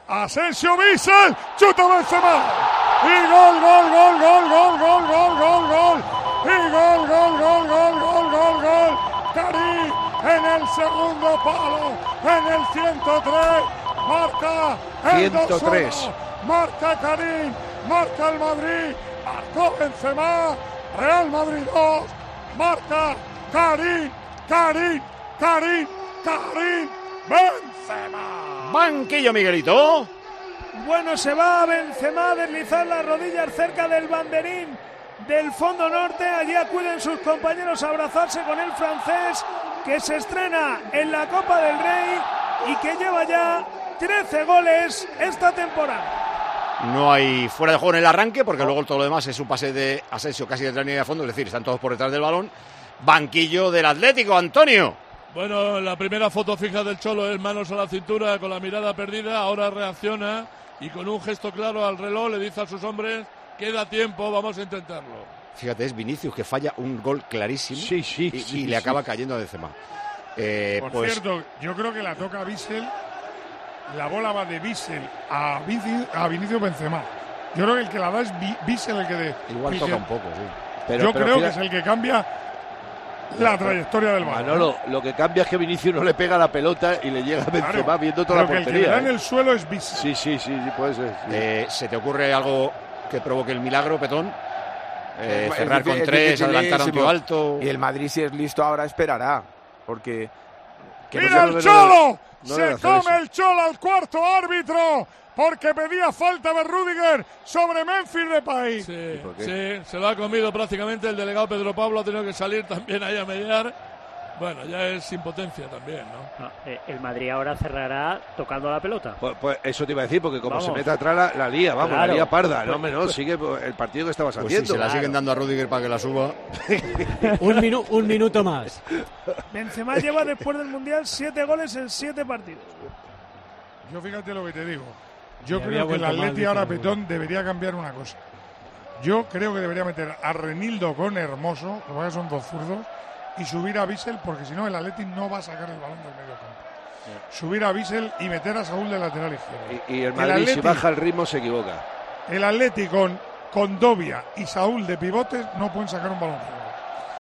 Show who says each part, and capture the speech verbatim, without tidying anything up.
Speaker 1: Asensio, Bissell, chuta Benzema. Y gol, gol, gol, gol, gol, gol, gol, gol, gol. Y gol, gol, gol, gol, gol, gol, gol. Karim en el segundo palo, en el ciento tres. Marca el
Speaker 2: ciento tres.
Speaker 1: Marca Karim, marca el Madrid. Marcó Benzema. Real Madrid dos. Marca Karim, Karim, Karim, Karim Benzema.
Speaker 3: Banquillo, Miguelito.
Speaker 4: Bueno, se va Benzema a deslizar las rodillas cerca del banderín del fondo norte. Allí acuden sus compañeros a abrazarse con el francés, que se estrena en la Copa del Rey y que lleva ya trece goles esta temporada.
Speaker 3: No hay fuera de juego en el arranque, porque luego todo lo demás es un pase de Asensio casi detrás de la línea de fondo, es decir, están todos por detrás del balón. Banquillo del Atlético, Antonio.
Speaker 5: Bueno, la primera foto fija del Cholo es manos a la cintura con la mirada perdida, ahora reacciona y con un gesto claro al reloj le dice a sus hombres, queda tiempo, vamos a intentarlo.
Speaker 3: Fíjate, es Vinicius que falla un gol clarísimo
Speaker 2: sí, sí,
Speaker 3: y,
Speaker 2: sí,
Speaker 3: y
Speaker 2: sí,
Speaker 3: le acaba
Speaker 2: sí.
Speaker 3: cayendo a Benzema. Eh,
Speaker 1: Por
Speaker 3: pues,
Speaker 1: cierto, yo creo que la toca a Bissell. La bola va de Bissell a, Vici, a Vinicius Benzema. Yo creo que el que la da es Bissell el que de.
Speaker 3: Igual toca un poco, sí.
Speaker 2: Pero,
Speaker 1: yo
Speaker 2: pero
Speaker 1: creo
Speaker 2: fíjate,
Speaker 1: que es el que cambia la trayectoria del balón.
Speaker 2: Manolo, lo que cambia es que Vinicius no le pega la pelota y le llega a Benzema
Speaker 1: Claro,
Speaker 2: viendo toda la
Speaker 1: pero que
Speaker 2: portería.
Speaker 1: el que le da
Speaker 2: ¿eh?
Speaker 1: en el suelo es Bissell.
Speaker 2: Sí, sí, sí, sí, puede ser. Sí.
Speaker 3: Eh, ¿Se te ocurre algo que provoque el milagro, Petón? Eh,
Speaker 6: Es
Speaker 3: cerrar
Speaker 6: difícil,
Speaker 3: con
Speaker 6: es
Speaker 3: tres, adelantar a un tío
Speaker 6: dificilísimo.
Speaker 3: alto.
Speaker 6: Y el Madrid, si es listo ahora, esperará. Porque... que no
Speaker 1: ¡Mira
Speaker 6: se-
Speaker 1: el
Speaker 2: no
Speaker 1: Cholo!
Speaker 2: no debe
Speaker 1: Se
Speaker 2: hacer
Speaker 1: come
Speaker 2: eso.
Speaker 1: el Cholo al cuarto árbitro porque pedía falta de Rüdiger sobre Memphis Depay.
Speaker 5: Sí,
Speaker 2: por qué?
Speaker 5: sí, se lo ha comido prácticamente el delegado Pedro Pablo, ha tenido que salir también ahí a mediar. Bueno, ya es impotencia también, ¿no?
Speaker 7: No, eh, el Madrid ahora cerrará tocando la pelota.
Speaker 2: Pues, pues eso te iba a decir, porque como
Speaker 7: Vamos.
Speaker 2: se mete atrás la, la lía, vamos,
Speaker 7: Claro.
Speaker 2: la lía parda. No,
Speaker 7: Pues-
Speaker 2: hombre, no, sigue el partido que estabas
Speaker 3: Pues si
Speaker 2: haciendo.
Speaker 3: se la siguen dando a Rüdiger para que la suba.
Speaker 8: un, minu- un minuto más.
Speaker 4: Benzema lleva después del Mundial siete goles en siete partidos.
Speaker 1: Yo fíjate lo que te digo. Yo
Speaker 8: Me
Speaker 1: creo
Speaker 8: había
Speaker 1: que el
Speaker 8: vuelto mal,
Speaker 1: Atleti
Speaker 8: dice
Speaker 1: ahora,
Speaker 8: Raúl.
Speaker 1: Petón, debería cambiar una cosa. Yo creo que debería meter a Renildo con Hermoso, que vaya son dos zurdos, y subir a Bissell, porque si no el Atleti no va a sacar el balón del medio campo. Subir a Bissell y meter a Saúl de lateral izquierdo.
Speaker 2: Y, y el
Speaker 1: El
Speaker 2: Madrid, si
Speaker 1: Atleti-
Speaker 2: baja el ritmo, se equivoca.
Speaker 1: El Atleti con Condovia y Saúl de pivotes no pueden sacar un balón.